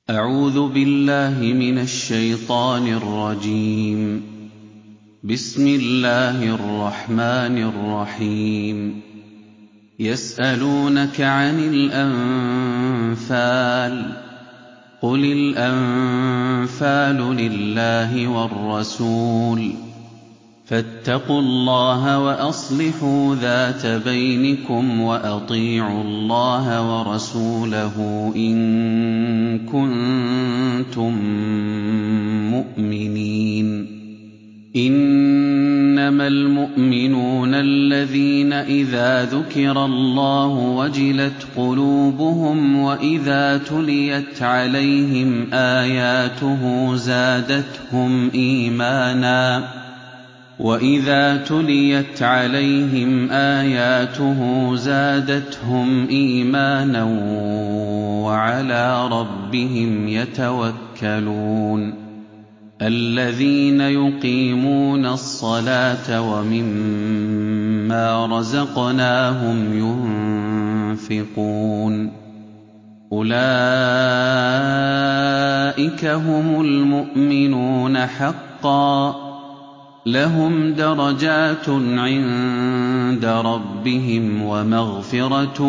أعوذ بالله من الشيطان الرجيم. بسم الله الرحمن الرحيم. يسألونك عن الأنفال قل الأنفال لله والرسول فاتقوا الله وأصلحوا ذات بينكم وأطيعوا الله ورسوله إن كنتم مؤمنين. إنما المؤمنون الذين إذا ذكر الله وجلت قلوبهم وإذا تليت عليهم آياته زادتهم إيمانا وعلى ربهم يتوكلون. الذين يقيمون الصلاة ومما رزقناهم ينفقون أولئك هم المؤمنون حقا لهم درجات عند ربهم ومغفرة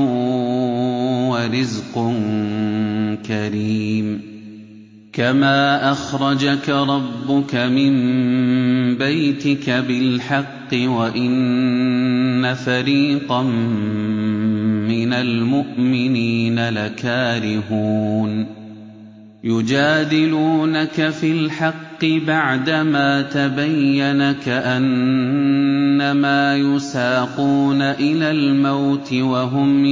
ورزق كريم. كما أخرجك ربك من بيتك بالحق وإن فريقا من المؤمنين لكارهون. يجادلونك في الحق بعدما تبين كأنما يساقون إلى الموت وهم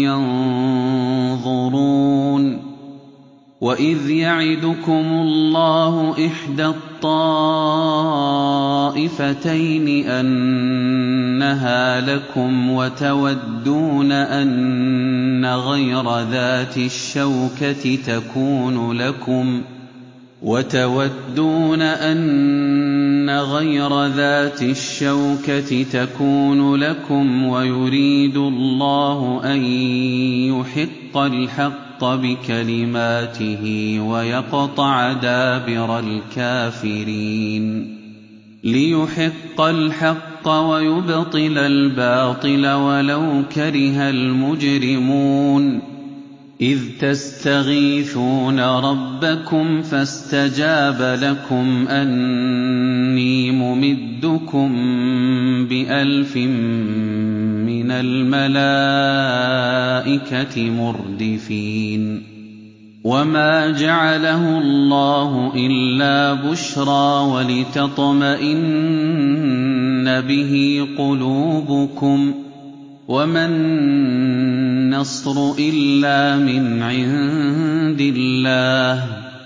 ينظرون. وإذ يعدكم الله إحدى الطائفتين أنها لكم وتودون أن غير ذات الشوكة تكون لكم ويريد الله أن يحق الحق بكلماته ويقطع دابر الكافرين. ليحق الحق ويبطل الباطل ولو كره المجرمون. إذ تستغيثون ربكم فاستجاب لكم أني ممدكم ب1000 من الملائكة مردفين. وما جعله الله إلا بشرى ولتطمئن به قلوبكم وما النصر إلا من عند الله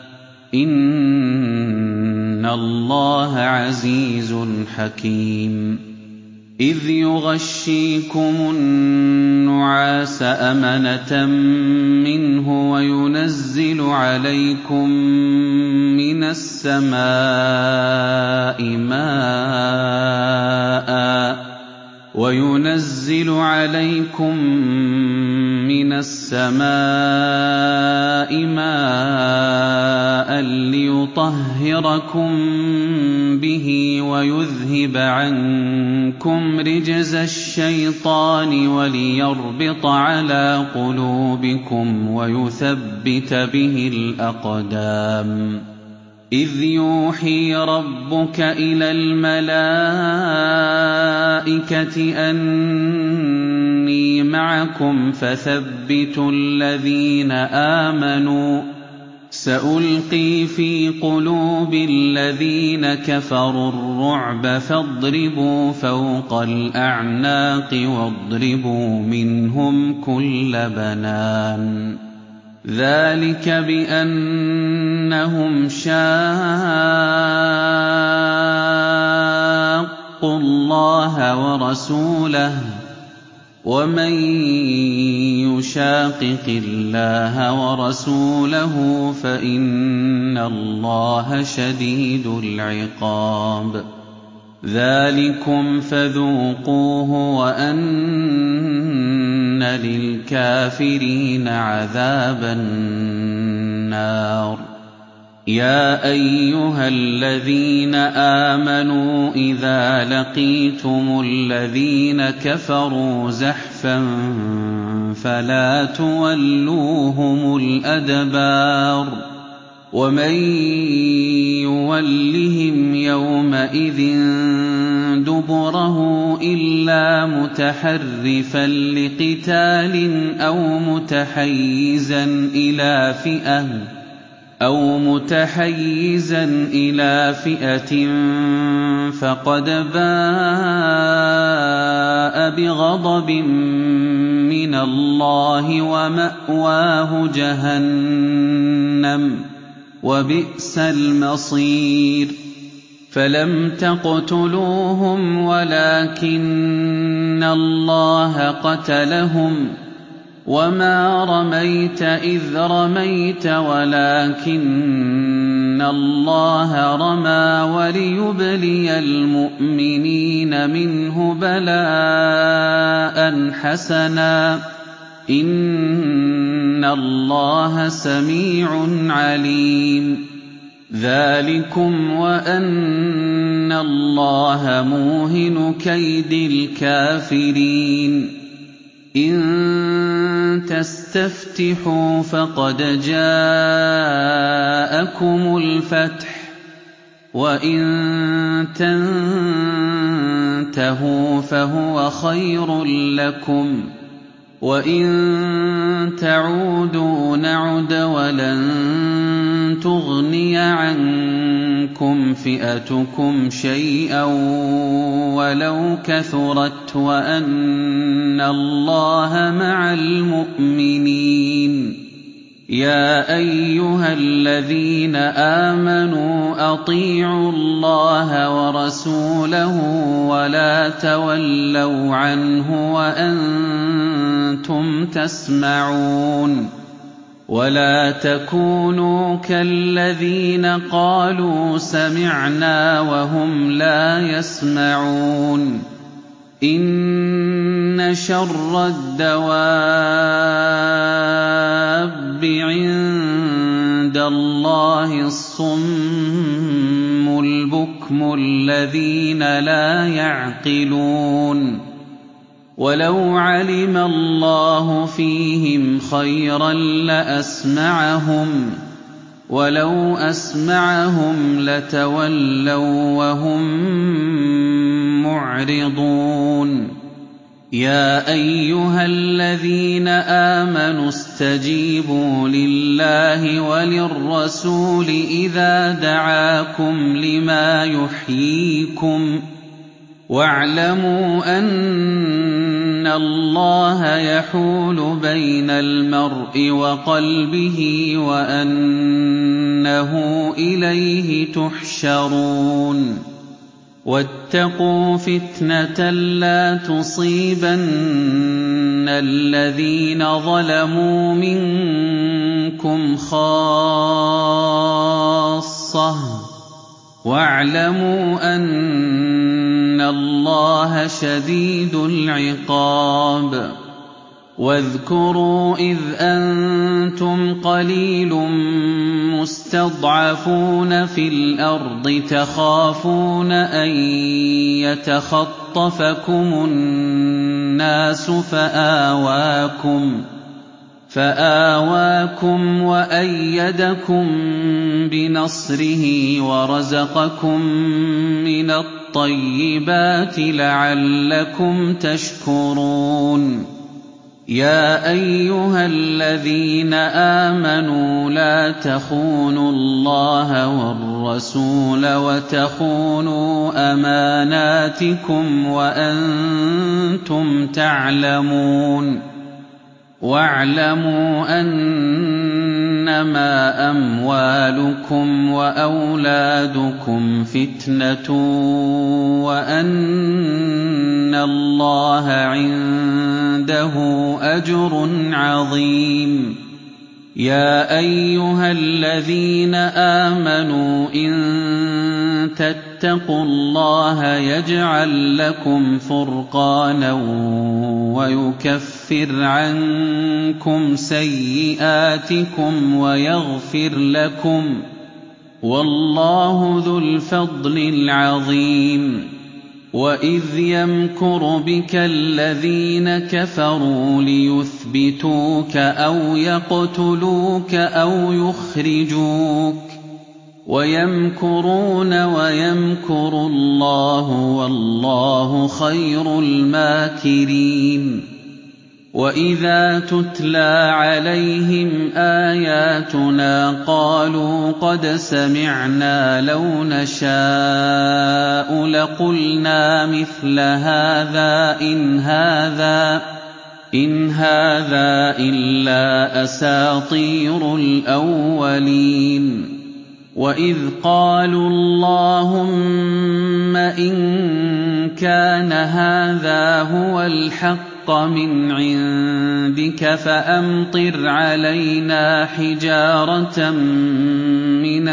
إن الله عزيز حكيم. إذ يغشيكم النعاس أمنة منه وينزل عليكم من السماء ماء ليطهركم به ويذهب عنكم رجز الشيطان وليربط على قلوبكم ويثبت به الأقدام. إذ يوحي ربك إلى الملائكة أني معكم فثبتوا الذين آمنوا سألقي في قلوب الذين كفروا الرعب فاضربوا فوق الأعناق واضربوا منهم كل بنان. ذلك بأنهم شاقوا الله ورسوله ومن يشاقق الله ورسوله فإن الله شديد العقاب. ذلكم فذوقوه وأن للكافرين عذاب النار يَا أَيُّهَا الَّذِينَ آمَنُوا إِذَا لَقِيتُمُ الَّذِينَ كَفَرُوا زَحْفًا فَلَا تُوَلُّوهُمُ الْأَدْبَارَ وَمَن يُوَلِّهِمْ يَوْمَئِذٍ دُبُرَهُ إِلَّا مُتَحَرِّفًا لِّقِتَالٍ أَوْ مُتَحَيِّزًا إِلَىٰ فِئَةٍ فَقَدْ بَاءَ بِغَضَبٍ مِّنَ اللَّهِ وَمَأْوَاهُ جَهَنَّمُ ۖ وَبِئْسَ الْمَصِيرُ فَلَمْ تَقْتُلُوهُمْ وَلَٰكِنَّ اللَّهَ قَتَلَهُمْ ۚ وَمَا رَمَيْتَ إِذْ رَمَيْتَ وَلَٰكِنَّ اللَّهَ رَمَىٰ وَلِيُبْلِيَ الْمُؤْمِنِينَ مِنْهُ بَلَاءً حَسَنًا ۚ إِنَّ اللَّهَ سَمِيعٌ عَلِيمٌ ذَٰلِكُمْ وَأَنَّ اللَّهَ مُوهِنُ كَيْدِ الْكَافِرِينَ إِن تَسْتَفْتِحُوا فَقَدْ جَاءَكُمُ الْفَتْحُ ۖ وَإِن تَنتَهُوا فَهُوَ خَيْرٌ لَّكُمْ ۖ وَإِن تَعُودُوا نَعُدْ وَلَن تُغْنِيَ عَنكُمْ فِئَتُكُمْ شَيْئًا وَلَوْ كَثُرَتْ وَأَنَّ اللَّهَ مَعَ الْمُؤْمِنِينَ يَا أَيُّهَا الَّذِينَ آمَنُوا أَطِيعُوا اللَّهَ وَرَسُولَهُ وَلَا تَوَلَّوْا عَنْهُ وَأَنتُمْ تَسْمَعُونَ وَلَا تَكُونُوا كَالَّذِينَ قَالُوا سَمِعْنَا وَهُمْ لَا يَسْمَعُونَ إِنَّ شَرَّ الدَّوَابِّ عِندَ اللَّهِ الصُّمُّ الْبُكْمُ الَّذِينَ لَا يَعْقِلُونَ وَلَوْ عَلِمَ اللَّهُ فِيهِمْ خَيْرًا لَّأَسْمَعَهُمْ ۖ وَلَوْ أَسْمَعَهُمْ لَتَوَلَّوا وَّهُم مُّعْرِضُونَ يَا أَيُّهَا الَّذِينَ آمَنُوا اسْتَجِيبُوا لِلَّهِ وَلِلرَّسُولِ إِذَا دَعَاكُمْ لِمَا يُحْيِيكُمْ ۖ وَاعْلَمُوا أَنَّ اللَّهَ يَحُولُ بَيْنَ الْمَرْءِ وَقَلْبِهِ وَأَنَّهُ إِلَيْهِ تُحْشَرُونَ وَاتَّقُوا فِتْنَةً لَّا تُصِيبَنَّ الَّذِينَ ظَلَمُوا مِنكُمْ خَاصَّةً ۖ وَاعْلَمُوا أَنَّ اللَّهَ شَدِيدُ الْعِقَابِ وَاذْكُرُوا إِذْ أَنتُمْ قَلِيلٌ مُّسْتَضْعَفُونَ فِي الْأَرْضِ تَخَافُونَ أَن يَتَخَطَّفَكُمُ النَّاسُ فَآوَاكُمْ وَأَيَّدَكُم بِنَصْرِهِ وَرَزَقَكُم مِّنَ الطَّيِّبَاتِ لَعَلَّكُمْ تَشْكُرُونَ يَا أَيُّهَا الَّذِينَ آمَنُوا لَا تَخُونُوا اللَّهَ وَالرَّسُولَ وَتَخُونُوا أَمَانَاتِكُمْ وَأَنتُمْ تَعْلَمُونَ وَاعْلَمُوا أَنَّمَا أَمْوَالُكُمْ وَأَوْلَادُكُمْ فِتْنَةٌ وَأَنَّ اللَّهَ عِندَهُ أَجْرٌ عَظِيمٌ يَا أَيُّهَا الَّذِينَ آمَنُوا إِن تَتَّقُوا اللَّهَ يَجْعَل لَّكُمْ فُرْقَانًا وَيُكَفِّرْ عَنكُمْ سَيِّئَاتِكُمْ وَيَغْفِرْ لَكُمْ وَاللَّهُ ذُو الْفَضْلِ الْعَظِيمِ وَإِذْ يَمْكُرُ بِكَ الَّذِينَ كَفَرُوا لِيُثْبِتُوكَ أَوْ يَقْتُلُوكَ أَوْ يُخْرِجُوكَ وَيَمْكُرُونَ وَيَمْكُرُ اللَّهُ وَاللَّهُ خَيْرُ الْمَاكِرِينَ وَإِذَا تُتْلَىٰ عَلَيْهِمْ آيَاتُنَا قَالُوا قَدْ سَمِعْنَا لَوْ نَشَاءُ لَقُلْنَا مِثْلَ هَٰذَا إِنْ هَٰذَا إِلَّا أَسَاطِيرُ الْأَوَّلِينَ وَإِذْ قَالُوا اللَّهُمَّ إِن كَانَ هَٰذَا هُوَ الْحَقَّ مِنْ عِندِكَ فَأَمْطِرْ عَلَيْنَا حِجَارَةً مِّنَ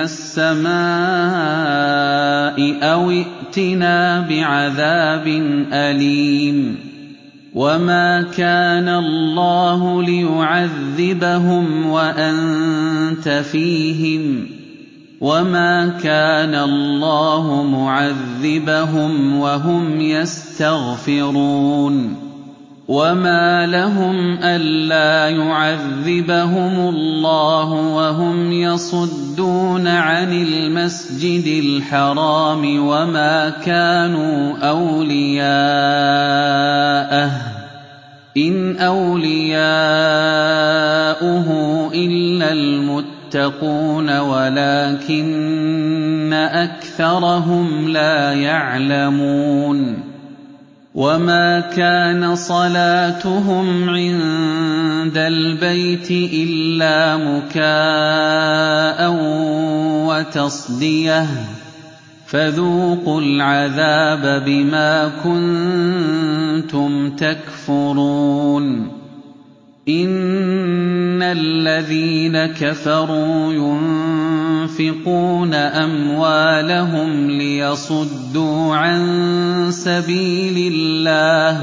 السَّمَاءِ أَوْ ائْتِنَا بِعَذَابٍ أَلِيمٍ وَمَا كَانَ اللَّهُ لِيُعَذِّبَهُمْ وَأَنتَ فِيهِمْ وَمَا كَانَ اللَّهُ مُعَذِّبَهُمْ وَهُمْ يَسْتَغْفِرُونَ وَمَا لَهُمْ أَلَّا يُعَذِّبَهُمُ اللَّهُ وَهُمْ يَصُدُّونَ عَنِ الْمَسْجِدِ الْحَرَامِ وَمَا كَانُوا أَوْلِيَاءَهُ إِنْ أَوْلِيَاؤُهُ إِلَّا الْمُتَّقُونَ وَلَٰكِنَّ أَكْثَرَهُمْ لَا يَعْلَمُونَ وَمَا كَانَ صَلَاتُهُمْ عِندَ الْبَيْتِ إِلَّا مُكَاءً وَتَصْدِيَةً فَذُوقُوا الْعَذَابَ بِمَا كُنتُمْ تَكْفُرُونَ إِنَّ الَّذِينَ كَفَرُوا يُنفِقُونَ أَمْوَالَهُمْ لِيَصُدُّوا عَن سَبِيلِ اللَّهِ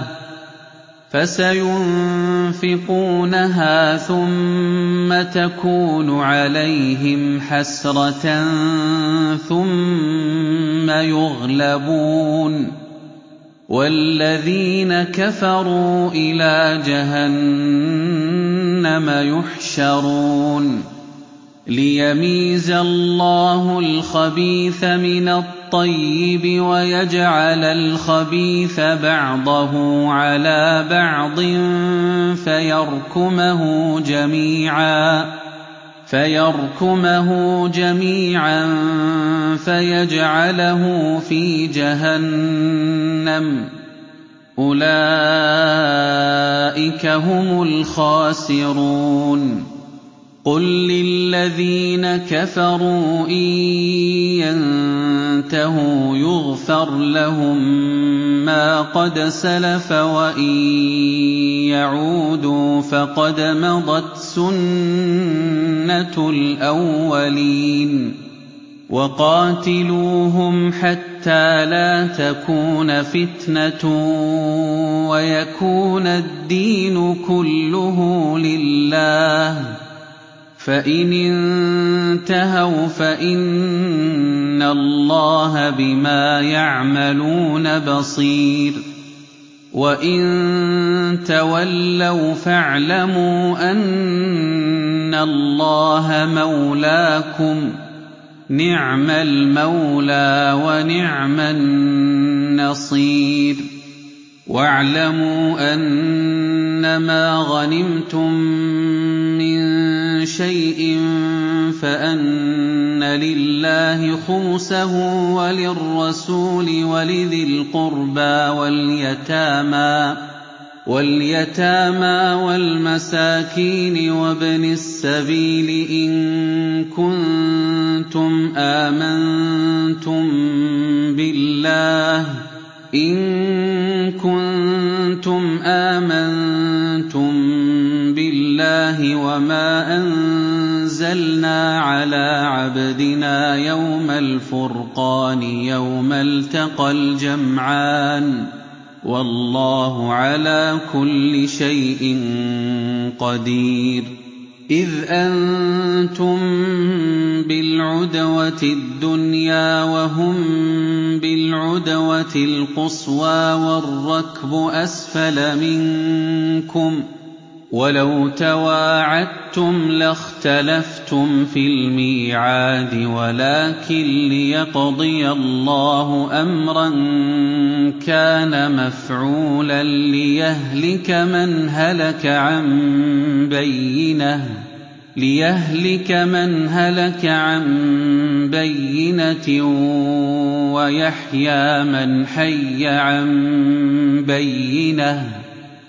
فَسَيُنفِقُونَهَا ثُمَّ تَكُونُ عَلَيْهِمْ حَسْرَةً ثُمَّ يُغْلَبُونَ وَالَّذِينَ كَفَرُوا إِلَىٰ جَهَنَّمَ يُحْشَرُونَ لِيَمِيزَ اللَّهُ الْخَبِيثَ مِنَ الطَّيِّبِ وَيَجْعَلَ الْخَبِيثَ بَعْضَهُ عَلَىٰ بَعْضٍ فَيَرْكُمَهُ جَمِيعًا فَيَجْعَلَهُ فِي جَهَنَّمَ ۚ أُولَٰئِكَ هُمُ الْخَاسِرُونَ قُل لِّلَّذِينَ كَفَرُوا إِن يَنتَهُوا يُغْفَرْ لَهُم مَّا قَدْ سَلَفَ وَإِن يَعُودُوا فَقَدْ مَضَتْ سُنَّةُ الْأَوَّلِينَ وَقَاتِلُوهُمْ حَتَّىٰ لَا تَكُونَ فِتْنَةٌ وَيَكُونَ الدِّينُ كُلُّهُ لِلَّهِ ۖ فَإِنِ انتَهَوْا فَإِنَّ اللَّهَ بِمَا يَعْمَلُونَ بَصِيرٌ وَإِن تَوَلَّوْا فَاعْلَمُوا أَنَّ اللَّهَ مَوْلَاكُمْ ۚ نِعْمَ الْمَوْلَىٰ وَنِعْمَ النَّصِيرُ وَاعْلَمُوا أَنَّمَا غَنِمْتُم مِّن شَيْءٍ فَأَنَّ لِلَّهِ خُمُسَهُ وَلِلرَّسُولِ وَلِذِي الْقُرْبَىٰ وَالْيَتَامَىٰ وَالْمَسَاكِينِ وَابْنِ السَّبِيلِ إِن كُنتُمْ آمَنتُم بِاللَّهِ وَمَا أَنزَلْنَا عَلَىٰ عَبْدِنَا يَوْمَ الْفُرْقَانِ يَوْمَ الْتَقَى الْجَمْعَانِ ۗ وَاللَّهُ عَلَىٰ كُلِّ شَيْءٍ قَدِيرٌ إِذْ أَنتُم بِالْعُدْوَةِ الدُّنْيَا وَهُم بِالْعُدْوَةِ الْقُصْوَىٰ وَالرَّكْبُ أَسْفَلَ مِنكُمْ ۚ وَلَوْ تَوَاعَدتُّمْ لَاخْتَلَفْتُمْ فِي الْمِيعَادِ وَلَٰكِن لِّيَقْضِيَ اللَّهُ أَمْرًا كَانَ مَفْعُولًا لِّيَهْلِكَ مَنْ هَلَكَ عَن بَيِّنَةٍ وَيَحْيَىٰ مَنْ حَيَّ عَن بَيِّنَةٍ ۗ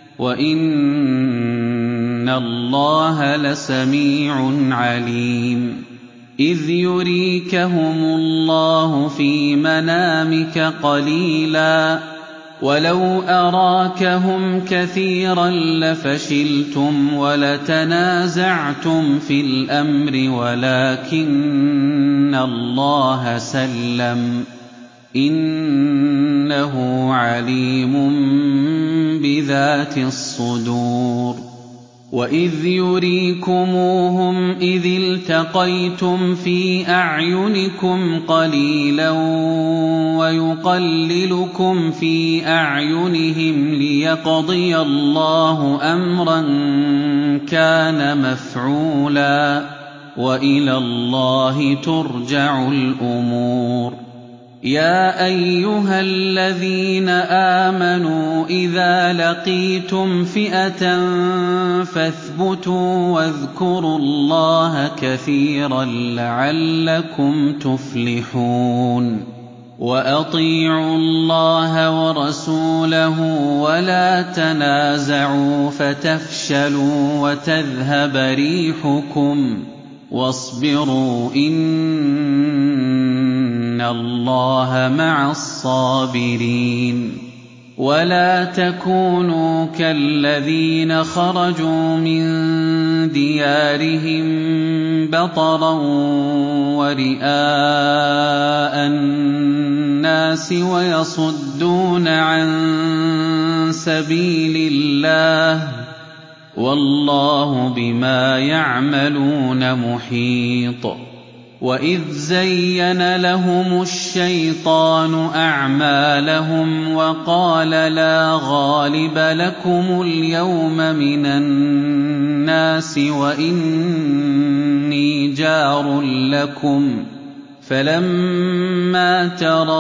وَإِنَّ اللَّهَ لَسَمِيعٌ عَلِيمٌ إِذْ يُرِيكَهُمُ اللَّهُ فِي مَنَامِكَ قَلِيلًا وَلَوْ أَرَاكَهُمْ كَثِيرًا لَّفَشِلْتُمْ وَلَتَنَازَعْتُمْ فِي الْأَمْرِ وَلَٰكِنَّ اللَّهَ سَلَّمَ ۗ إِنَّهُ عَلِيمٌ بِذَاتِ الصُّدُورِ وَإِذْ يُرِيكُمُوهُمْ إِذِ الْتَقَيْتُمْ فِي أَعْيُنِكُمْ قَلِيلًا وَيُقَلِّلُكُمْ فِي أَعْيُنِهِمْ لِيَقْضِيَ اللَّهُ أَمْرًا كَانَ مَفْعُولًا ۗ وَإِلَى اللَّهِ تُرْجَعُ الْأُمُورُ يَا أَيُّهَا الَّذِينَ آمَنُوا إِذَا لَقِيتُمْ فِئَةً فَاثْبُتُوا وَاذْكُرُوا اللَّهَ كَثِيرًا لَّعَلَّكُمْ تُفْلِحُونَ وَأَطِيعُوا اللَّهَ وَرَسُولَهُ وَلَا تَنَازَعُوا فَتَفْشَلُوا وَتَذْهَبَ رِيحُكُمْ ۖ وَاصْبِرُوا إِنَّ اللَّهَ مَعَ الصَّابِرِينَ وَلَا تَكُونُوا كَالَّذِينَ خَرَجُوا مِن دِيَارِهِم بَطَرًا وَرِئَاءَ النَّاسِ وَيَصُدُّونَ عَن سَبِيلِ اللَّهِ ۗ وَاللَّهُ بِمَا يَعْمَلُونَ مُحِيطٌ وَإِذْ زَيَّنَ لَهُمُ الشَّيْطَانُ أَعْمَالَهُمْ وَقَالَ لَا غَالِبَ لَكُمُ الْيَوْمَ مِنَ النَّاسِ وَإِنِّي جَارٌ لَّكُمْ ۖ فَلَمَّا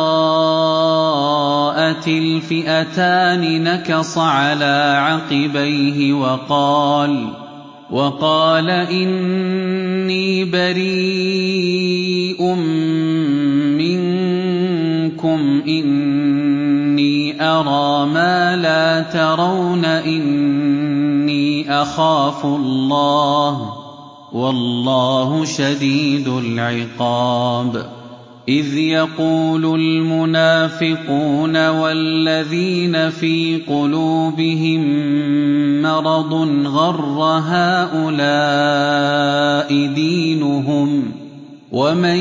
تَرَاءَتِ الْفِئَتَانِ نَكَصَ عَلَىٰ عَقِبَيْهِ وَقَالَ إِنِّي بَرِيءٌ مِّنكُمْ إِنِّي أَرَىٰ مَا لَا تَرَوْنَ إِنِّي أَخَافُ اللَّهَ ۚ وَاللَّهُ شَدِيدُ الْعِقَابِ إِذْ يَقُولُ الْمُنَافِقُونَ وَالَّذِينَ فِي قُلُوبِهِم مَّرَضٌ غَرَّ هَٰؤُلَاءِ دِينُهُمْ ۗ وَمَن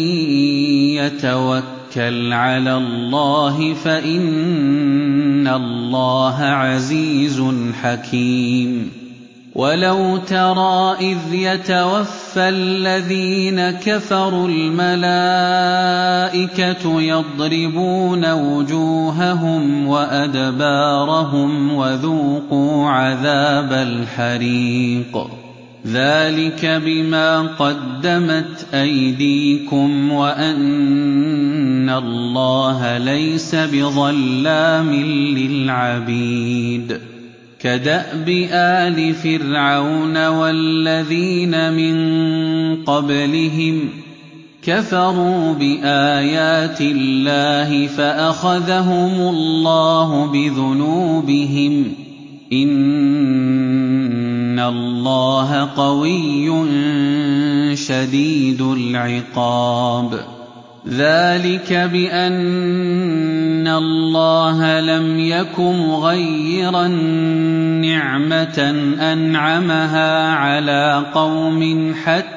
يَتَوَكَّلْ عَلَى اللَّهِ فَإِنَّ اللَّهَ عَزِيزٌ حَكِيمٌ وَلَوْ تَرَىٰ إِذْ يَتَوَفَّى الَّذِينَ كَفَرُوا الْمَلَائِكَةُ يَضْرِبُونَ وُجُوهَهُمْ وَأَدْبَارَهُمْ وَذُوقُوا عَذَابَ الْحَرِيقِ ذَٰلِكَ بِمَا قَدَّمَتْ أَيْدِيكُمْ وَأَنَّ اللَّهَ لَيْسَ بِظَلَّامٍ لِّلْعَبِيدِ كَدَأْبِ آلِ فِرْعَوْنَ وَالَّذِينَ مِن قَبْلِهِمْ ۚ كَفَرُوا بِآيَاتِ اللَّهِ فَأَخَذَهُمُ اللَّهُ بِذُنُوبِهِمْ ۗ إِنَّ اللَّهَ قَوِيٌّ شَدِيدُ الْعِقَابِ ذَٰلِكَ بِأَنَّ اللَّهَ لَمْ يَكُ مُغَيِّرًا نِّعْمَةً أَنْعَمَهَا عَلَىٰ قَوْمٍ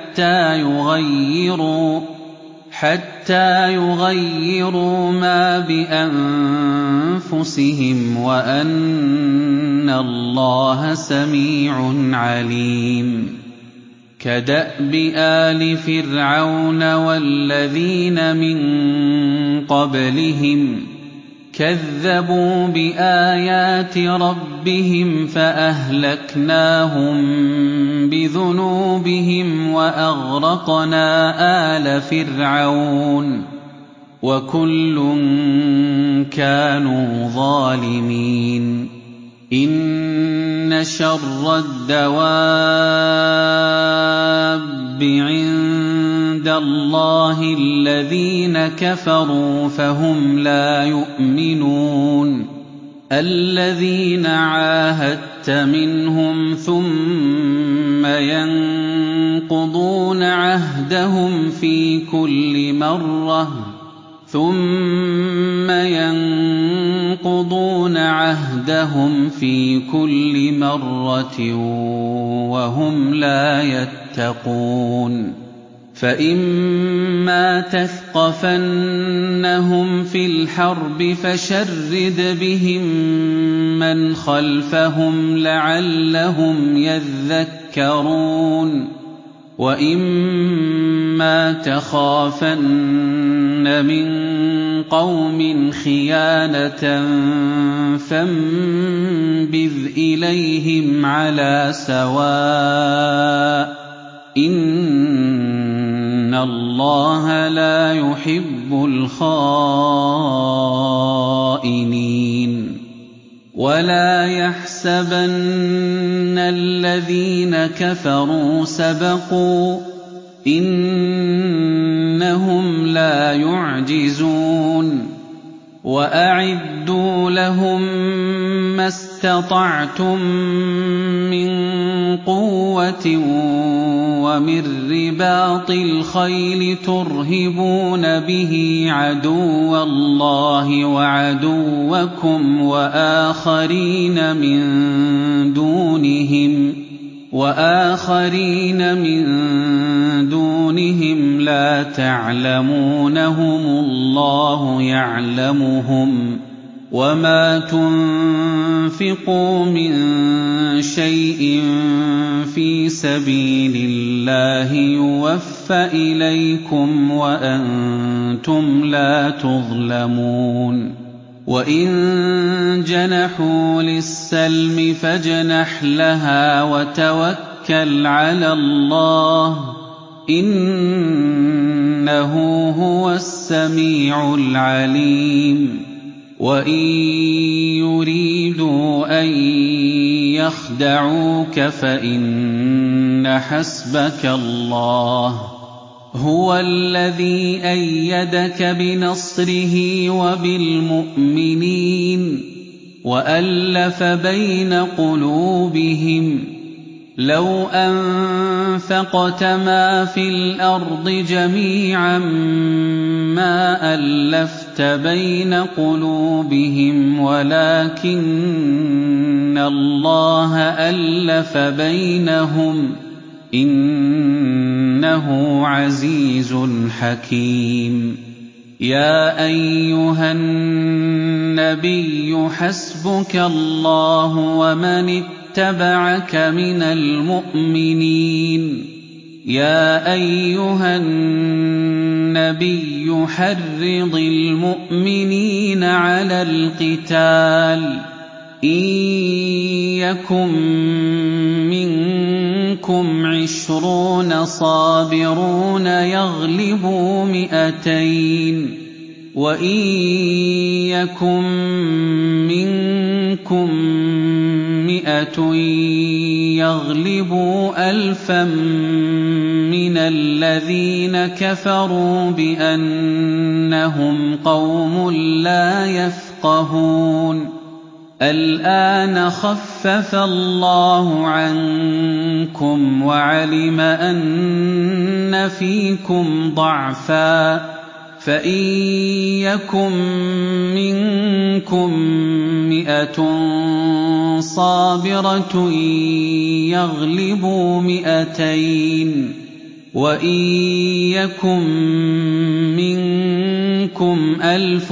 حَتَّىٰ يُغَيِّرُوا مَا بِأَنفُسِهِمْ ۙ وَأَنَّ اللَّهَ سَمِيعٌ عَلِيمٌ كدأب آل فرعون والذين من قبلهم كذبوا بآيات ربهم فأهلكناهم بذنوبهم وأغرقنا آل فرعون وكل كانوا ظالمين إن شر الدواب عند الله الذين كفروا فهم لا يؤمنون الذين عاهدت منهم ثم ينقضون عهدهم في كل مرة وهم لا يتقون فإما تثقفنهم في الحرب فشرد بهم من خلفهم لعلهم يذكرون وإما تخافن من قوم خيانة فانبذ إليهم على سواء إن الله لا يحب الخائنين ولا يحسبن الذين كفروا سبقوا إنهم لا يعجزون وأعدوا لهم ما استطعتم من قوة ومن رباط الخيل ترهبون به عدو الله وعدوكم وآخرين من دونهم لا تعلمونهم الله يعلمهم وما تنفقوا من شيء في سبيل الله يوفى إليكم وأنتم لا تظلمون وإن جنحوا للسلم فاجنح لها وتوكل على الله إنه هو السميع العليم وإن يريدوا أن يخدعوك فإن حسبك الله هو الذي أيدك بنصره وبالمؤمنين وألف بين قلوبهم لو أنفقت ما في الأرض جميعا ما ألفت بين قلوبهم ولكن الله ألف بينهم إنه عزيز حكيم يا أيها النبي حسبك الله ومن اتبعك من المؤمنين يا أيها النبي حرض المؤمنين على القتال إن يكن منكم 20 صابرون يغلبوا 200 وإن يكن منكم 100 يغلبوا 1000 من الذين كفروا بأنهم قوم لا يفقهون الآن خفف الله عنكم وعلم أن فيكم ضعفا فإن يكن منكم 100 صابرة يغلبوا 200 وإن يكن منكم 1000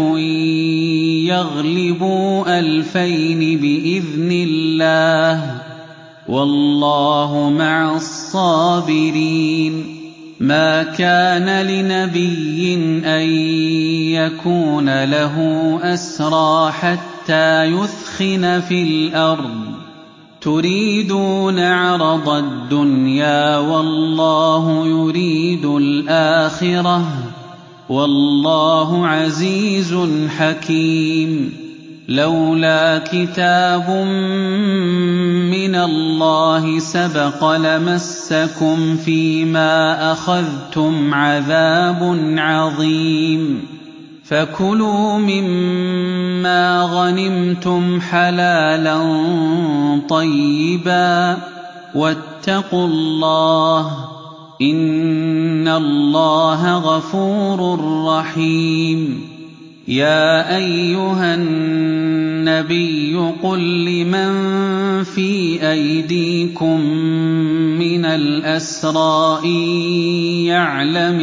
يغلبوا 2000 بإذن الله والله مع الصابرين الصَّابِرِينَ مَا كَانَ لِنَبِيٍّ أَن يَكُونَ لَهُ أَسْرَىٰ حَتَّىٰ يُثْخِنَ فِي الْأَرْضِ تُرِيدُونَ عَرَضَ الدُّنْيَا وَاللَّهُ يُرِيدُ الْآخِرَةَ وَاللَّهُ عَزِيزٌ حَكِيمٌ لَوْلَا كِتَابٌ مِّنَ اللَّهِ سَبَقَ لَمَسَّكُمْ فِيمَا أَخَذْتُمْ عَذَابٌ عَظِيمٌ فَكُلُوا مِمَّا غَنِمْتُمْ حَلَالًا طَيِّبًا وَاتَّقُوا اللَّهَ إِنَّ اللَّهَ غَفُورٌ رَّحِيمٌ يَا أَيُّهَا النَّبِيُّ قُل لِّمَن فِي أَيْدِيكُم مِّنَ الْأَسْرَىٰ إِن يَعْلَمِ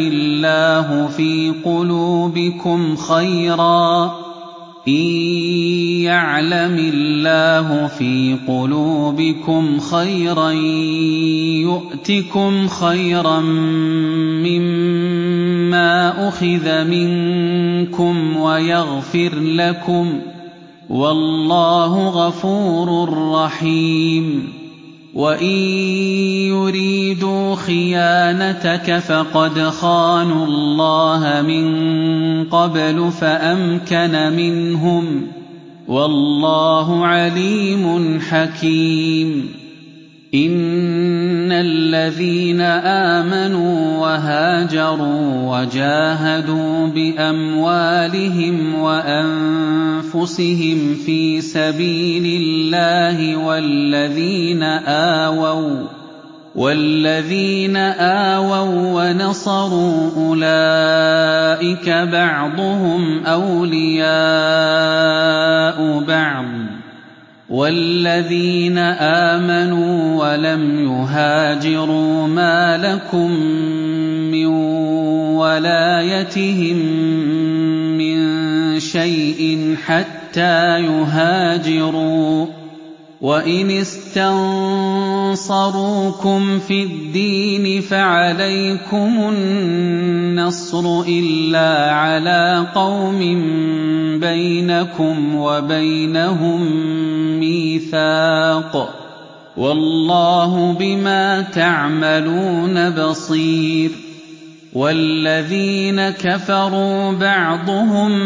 اللَّهُ فِي قُلُوبِكُمْ خَيْرًا يُؤْتِكُمْ خَيْرًا مِّمَّا أُخِذَ مِنكُمْ وَيَغْفِرْ لَكُمْ وَاللَّهُ غَفُورٌ رَّحِيمٌ وَإِن يُرِيدُوا خِيَانَتَكَ فَقَدْ خَانُوا اللَّهَ مِن قَبْلُ فَأَمْكَنَ مِنْهُمْ وَاللَّهُ عَلِيمٌ حَكِيمٌ إِنَّ الَّذِينَ آمَنُوا وَهَاجَرُوا وَجَاهَدُوا بِأَمْوَالِهِمْ وَأَنفُسِهِمْ فِي سَبِيلِ اللَّهِ وَالَّذِينَ آوَوا وَّنَصَرُوا أُولَٰئِكَ بَعْضُهُمْ أَوْلِيَاءُ بَعْضٍ وَالَّذِينَ آمَنُوا وَلَمْ يُهَاجِرُوا مَا لَكُم مِّن وَلَايَتِهِم مِّن شَيْءٍ حَتَّىٰ يُهَاجِرُوا ۚ وَإِنِ اسْتَنصَرُوكُمْ فِي الدِّينِ فَعَلَيْكُمُ النَّصْرُ إِلَّا عَلَىٰ قَوْمٍ بَيْنَكُمْ وَبَيْنَهُم مِّيثَاقٌ ۗ وَاللَّهُ بِمَا تَعْمَلُونَ بَصِيرٌ وَالَّذِينَ كَفَرُوا بَعْضُهُمْ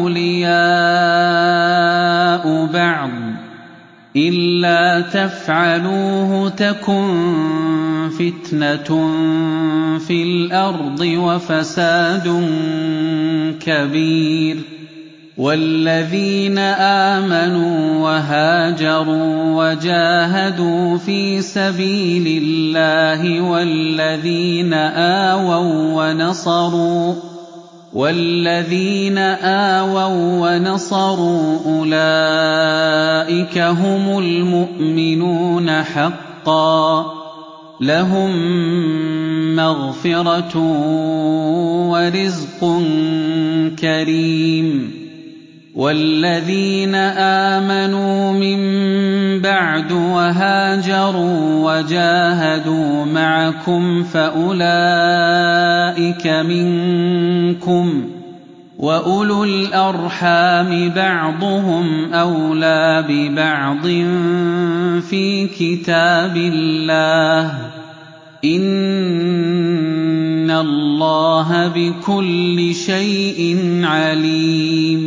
أَوْلِيَاءُ بَعْضٍ إِلَّا تَفْعَلُوهُ تَكُن فِتْنَةٌ فِي الْأَرْضِ وَفَسَادٌ كَبِيرٌ وَالَّذِينَ آمَنُوا وَهَاجَرُوا وَجَاهَدُوا فِي سَبِيلِ اللَّهِ وَالَّذِينَ آوَوا وَّنَصَرُوا أُولَٰئِكَ هُمُ الْمُؤْمِنُونَ حَقًّا ۚ لَّهُم مَّغْفِرَةٌ وَرِزْقٌ كَرِيمٌ وَالَّذِينَ آمَنُوا مِن بَعْدُ وَهَاجَرُوا وَجَاهَدُوا مَعَكُمْ فَأُولَٰئِكَ مِنكُمْ ۚ وَأُولُو الْأَرْحَامِ بَعْضُهُمْ أَوْلَىٰ بِبَعْضٍ فِي كِتَابِ اللَّهِ ۗ إِنَّ اللَّهَ بِكُلِّ شَيْءٍ عَلِيمٌ